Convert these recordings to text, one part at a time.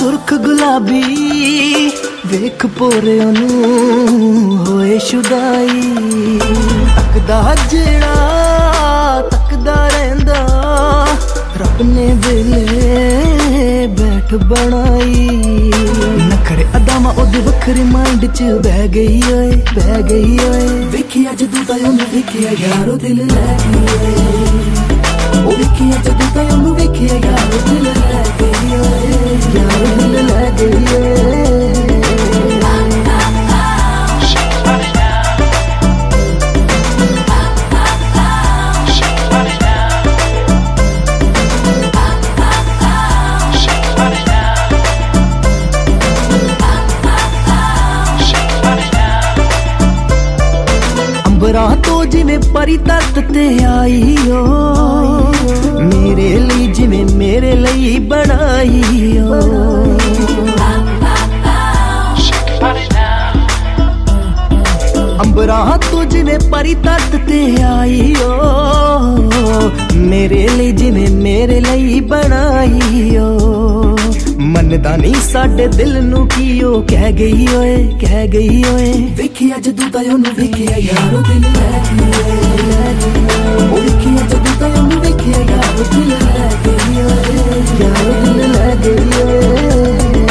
सुर्ख गुलाबी वेख पोरे ओनू होए शुदाई तकदा जेड़ा तकदा रहिंदा रब ने वेले बैठ बनाई नखरे अदामा ओदे वखरे माइंड च बह गई ओए वेखिया जदू दा ओनू वेखिया यारो दिल लै गई ओ वेखिया जदू दा ओनू वेखिया यारो दिल लै गई यारो दिल लै गई तो जिमें परी धरत ते आई हो मेरे लिए जिमें मेरे लिए बनाई हो अंबरा तो जिमें परी धरत ते आई हो मेरे लिए जिमें मेरे लिए बनाई हो मनदा नहीं साडे दिल नू की ओ कह गई ओए वेखिया जदू दा ओनू वेखिया यारो दिल लै गई ओ वेखिया जदू दा ओनू वेखिया यारो दिल लै गई यारो दिल लै गई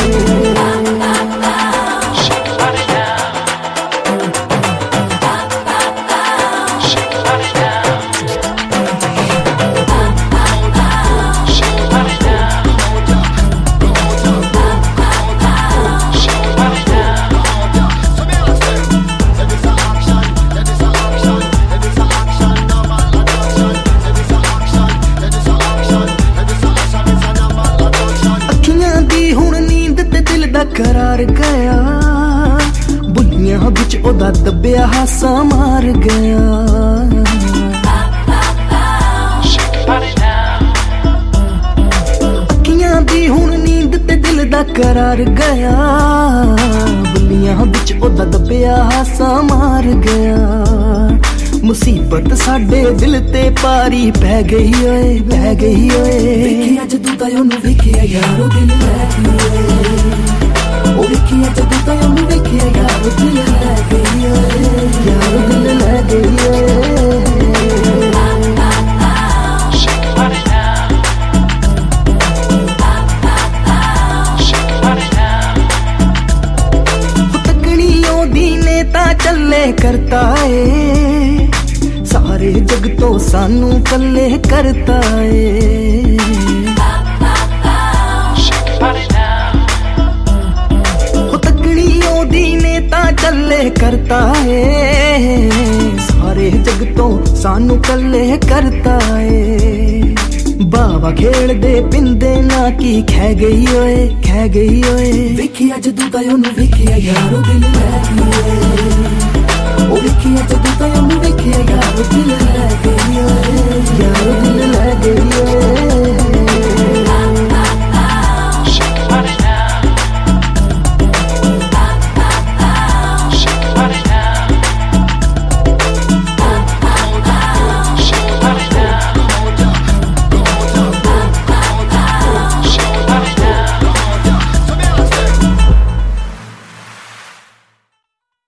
करार गया बुनिया बिच ओदा दबिया हासा मार गया अखियां दी हुण नींद ते दिल दा करार गया बुनिया बिच ओदा दबिया हासा मार गया मुसीबत साडे दिल ते पारी पै गई ओए वेखिया जदू दा ओनू वेखिया यारो दिल लै गई ओ वेखिया जदू दा ओनू वेखिया यारो दिल लै गई यारो दिल लै गई तकड़ियों दी नेता चले करता है सारे जग तो सानू कल्ले करता है चले करता है सारे जग तो सानू कल्ले करता है बावा खेल दे पिंदे ना की खै गई ओए वेखिया जदू दा ओनू वेखिया यारो दिल लै गई ओ वेखिया जदू दा ओनू वेखिया यारो दिल लै गई यारो दिल लै गई